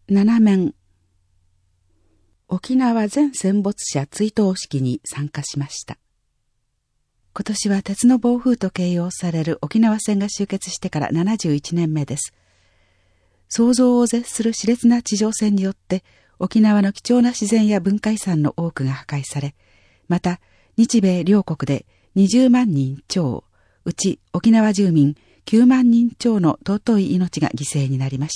7面沖縄全戦没者追悼式に参加しました。今年は鉄の暴風と形容される沖縄戦が終結してから71年目です。想像を絶する熾烈な地上戦によって沖縄の貴重な自然や文化遺産の多くが破壊され、また日米両国で20万人超、うち沖縄住民9万人超の尊い命が犠牲になりました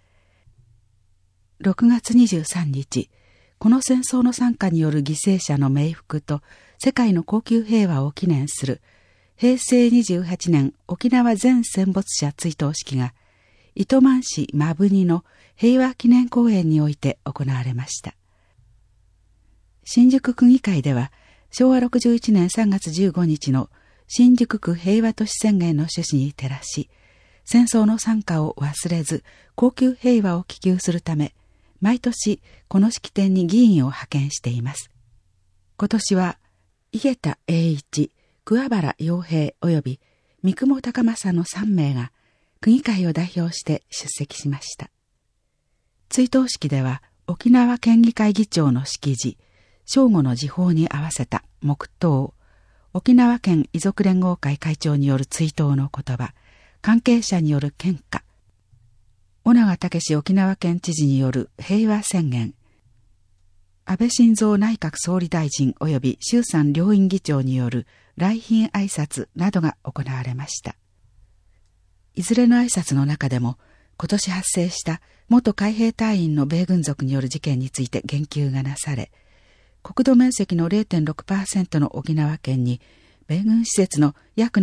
。6月23日、この戦争の惨禍による犠牲者の冥福と世界の恒久平和を記念する平成28年沖縄全戦没者追悼式が糸満市摩文仁の平和記念公園において行われました。新宿区議会では昭和61年3月15日の新宿区平和都市宣言の趣旨に照らし、戦争の惨禍を忘れず恒久平和を希求するため、毎年この式典に議員を派遣しています。今年は井桁栄一、桑原洋平及び三雲高政の3名が区議会を代表して出席しました。追悼式では沖縄県議会議長の式辞、正午の時報に合わせた黙祷、沖縄県遺族連合会会長による追悼の言葉、関係者による献花、尾長武沖縄県知事による平和宣言、安倍晋三内閣総理大臣及び衆参両院議長による来賓挨拶などが行われました。いずれの挨拶の中でも、今年発生した元海兵隊員の米軍属による事件について言及がなされ、国土面積の 0.6% の沖縄県に、米軍施設の約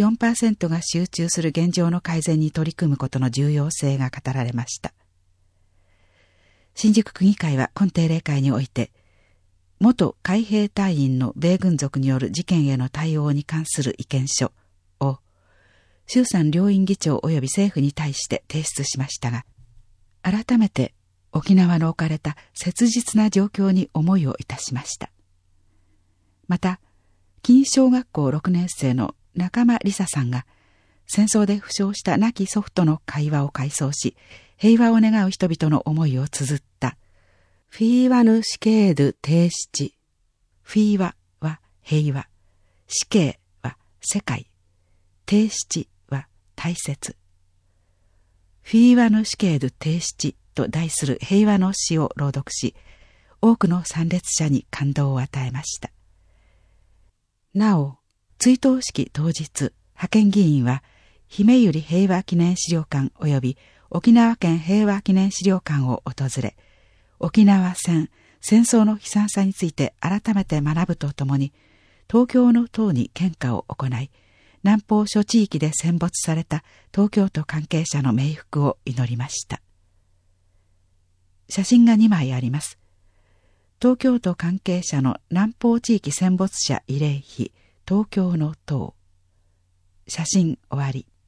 74% が集中する現状の改善に取り組むことの重要性が語られました。新宿区議会は今定例会において、元海兵隊員の米軍属による事件への対応に関する意見書を、衆参両院議長及び政府に対して提出しましたが、改めて沖縄の置かれた切実な状況に思いをいたしました。また、金小学校6年生の仲間梨沙さんが戦争で負傷した亡き祖父との会話を回想し、平和を願う人々の思いを綴ったフィーワヌシケード帝七。フィーワは平和、死刑は世界、帝七は大切。フィーワヌシケード帝七と題する平和の詩を朗読し、多くの参列者に感動を与えました。なお、追悼式当日、派遣議員は、姫百合平和記念資料館及び沖縄県平和記念資料館を訪れ、沖縄戦争の悲惨さについて改めて学ぶとともに、東京の塔に献花を行い、南方諸地域で戦没された東京都関係者の冥福を祈りました。写真が2枚あります。東京都関係者の南方地域戦没者慰霊碑、東京の塔。写真終わり。